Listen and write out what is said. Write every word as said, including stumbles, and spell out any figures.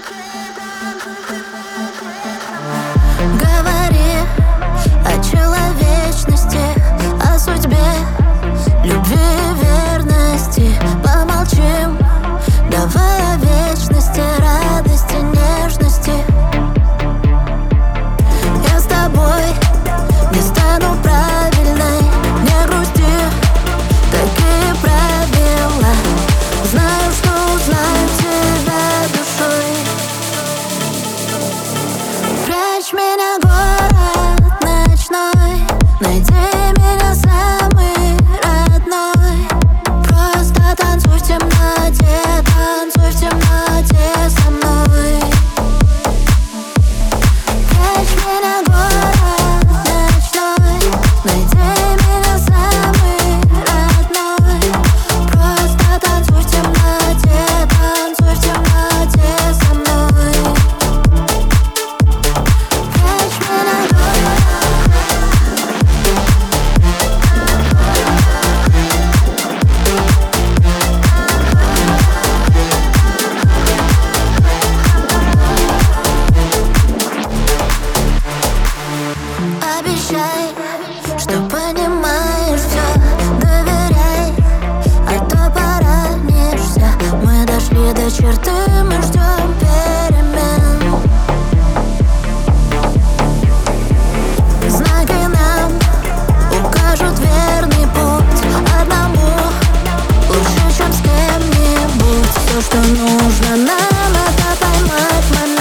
Говори о человечности, о судьбе, любви и верности. Помолчим, давай о вечности, радости, нежности. Я с тобой не стану правильной, не грусти, такие правила. Знаю, что узнаю тебя душой. Прячь меня, город ночной, найди меня самый родной. Просто танцуй в темноте, танцуй в темноте со мной. Прячь меня, город ночной, найди меня самый родной. Просто танцуй в темноте, танцуй в темноте со мной. Прячь меня, город. Обещай, что понимаешь все, доверяй, а то поранишься. Мы дошли до черты, мы ждем перемен. Знаки нам укажут верный путь. Одному лучше, чем с кем-нибудь. Все, что нужно нам, это поймать момент.